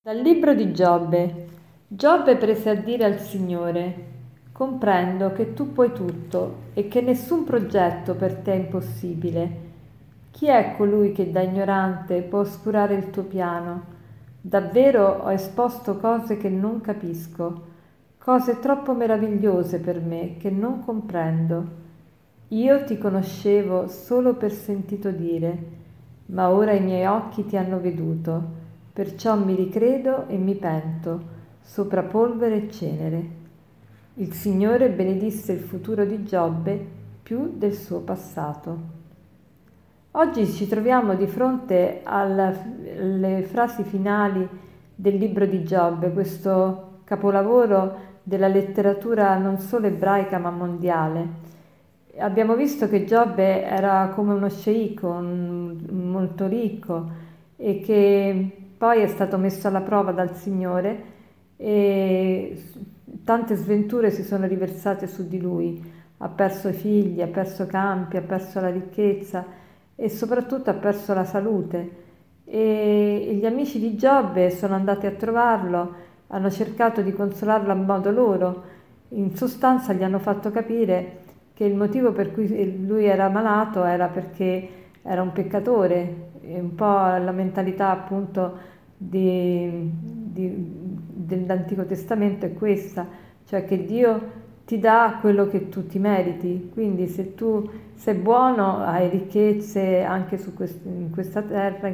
Dal libro di Giobbe. Giobbe prese a dire al Signore: comprendo che tu puoi tutto e che nessun progetto per te è impossibile. Chi è colui che da ignorante può oscurare il tuo piano? Davvero ho esposto cose che non capisco, cose troppo meravigliose per me che non comprendo. Io ti conoscevo solo per sentito dire, ma ora i miei occhi ti hanno veduto, perciò mi ricredo e mi pento, sopra polvere e cenere. Il Signore benedisse il futuro di Giobbe più del suo passato. Oggi ci troviamo di fronte alle frasi finali del libro di Giobbe, questo capolavoro della letteratura non solo ebraica ma mondiale. Abbiamo visto che Giobbe era come uno sceicco, molto ricco, e che poi è stato messo alla prova dal Signore e tante sventure si sono riversate su di lui. Ha perso i figli, ha perso campi, ha perso la ricchezza e soprattutto ha perso la salute. E gli amici di Giobbe sono andati a trovarlo, hanno cercato di consolarlo a modo loro. In sostanza gli hanno fatto capire che il motivo per cui lui era malato era perché era un peccatore, e un po' la mentalità appunto dell'Antico Testamento è questa, cioè che Dio ti dà quello che tu ti meriti, quindi se tu sei buono hai ricchezze anche in questa terra,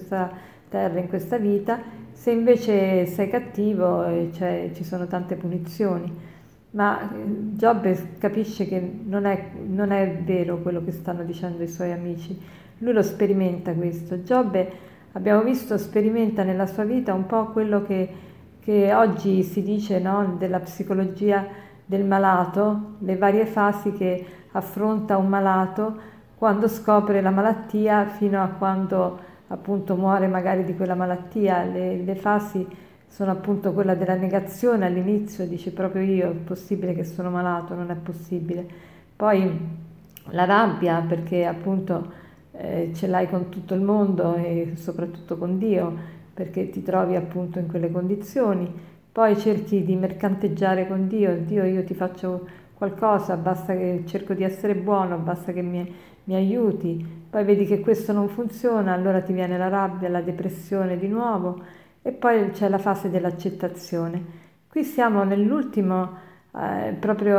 in questa vita, se invece sei cattivo ci sono tante punizioni. Ma Giobbe capisce che non è vero quello che stanno dicendo i suoi amici. Lui lo sperimenta questo. Giobbe, abbiamo visto, sperimenta nella sua vita un po' quello che oggi si dice, no, della psicologia del malato, le varie fasi che affronta un malato quando scopre la malattia fino a quando appunto muore magari di quella malattia. Le fasi sono appunto quella della negazione. All'inizio dice proprio io, è possibile che sono malato, non è possibile. Poi la rabbia perché appunto ce l'hai con tutto il mondo e soprattutto con Dio, perché ti trovi appunto in quelle condizioni. Poi cerchi di mercanteggiare con Dio: Dio, io ti faccio qualcosa, basta che cerco di essere buono, basta che mi aiuti. Poi vedi che questo non funziona, allora ti viene la rabbia, la depressione di nuovo e poi c'è la fase dell'accettazione. Qui siamo nell'ultimo, proprio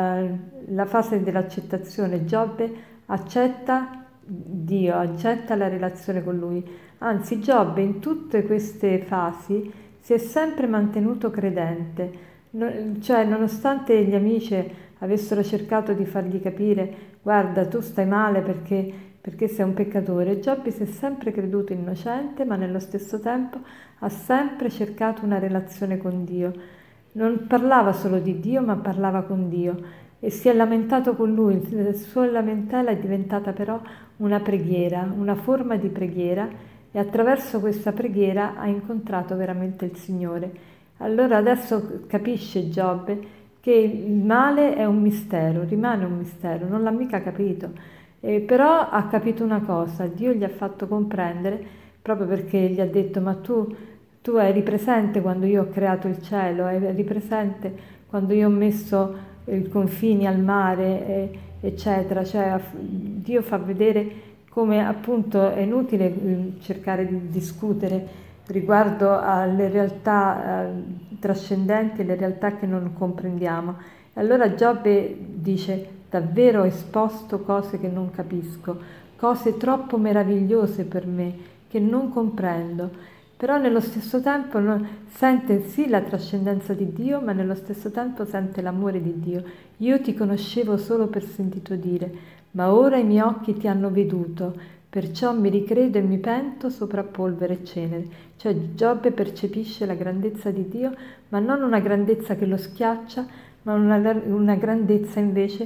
la fase dell'accettazione. Giobbe accetta Dio, accetta la relazione con Lui. Anzi, Giobbe in tutte queste fasi si è sempre mantenuto credente, cioè nonostante gli amici avessero cercato di fargli capire: guarda, tu stai male perché sei un peccatore, Giobbe si è sempre creduto innocente, ma nello stesso tempo ha sempre cercato una relazione con Dio. Non parlava solo di Dio, ma parlava con Dio e si è lamentato con lui. La sua lamentela è diventata però una preghiera, una forma di preghiera, e attraverso questa preghiera ha incontrato veramente il Signore. Allora adesso capisce Giobbe che il male è un mistero, rimane un mistero, non l'ha mica capito. Però ha capito una cosa: Dio gli ha fatto comprendere, proprio perché gli ha detto: ma tu eri presente quando io ho creato il cielo, eri presente quando io ho messo i confini al mare, eccetera. Cioè Dio fa vedere come appunto è inutile cercare di discutere riguardo alle realtà trascendenti e le realtà che non comprendiamo. E allora Giobbe dice: davvero ho esposto cose che non capisco, cose troppo meravigliose per me, che non comprendo. Però nello stesso tempo sente sì la trascendenza di Dio, ma nello stesso tempo sente l'amore di Dio. Io ti conoscevo solo per sentito dire, ma ora i miei occhi ti hanno veduto, perciò mi ricredo e mi pento sopra polvere e cenere. Cioè Giobbe percepisce la grandezza di Dio, ma non una grandezza che lo schiaccia, ma una grandezza invece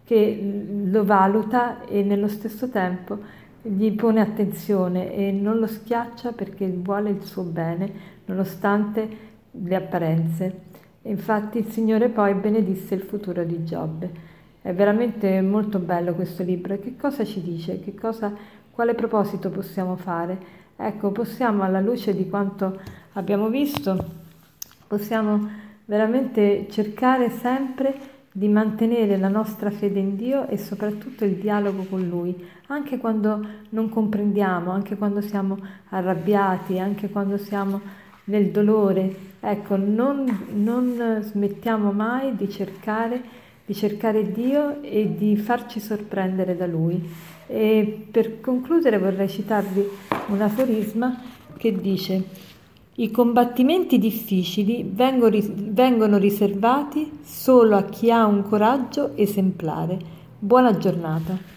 che lo valuta e nello stesso tempo gli pone attenzione e non lo schiaccia perché vuole il suo bene, nonostante le apparenze. E infatti il Signore poi benedisse il futuro di Giobbe. È veramente molto bello questo libro. E che cosa ci dice? Quale proposito possiamo fare? Ecco, possiamo, alla luce di quanto abbiamo visto, possiamo veramente cercare sempre di mantenere la nostra fede in Dio e soprattutto il dialogo con Lui, anche quando non comprendiamo, anche quando siamo arrabbiati, anche quando siamo nel dolore. Ecco, non smettiamo mai di cercare Dio e di farci sorprendere da Lui. E per concludere vorrei citarvi un aforisma che dice: i combattimenti difficili vengono riservati solo a chi ha un coraggio esemplare. Buona giornata.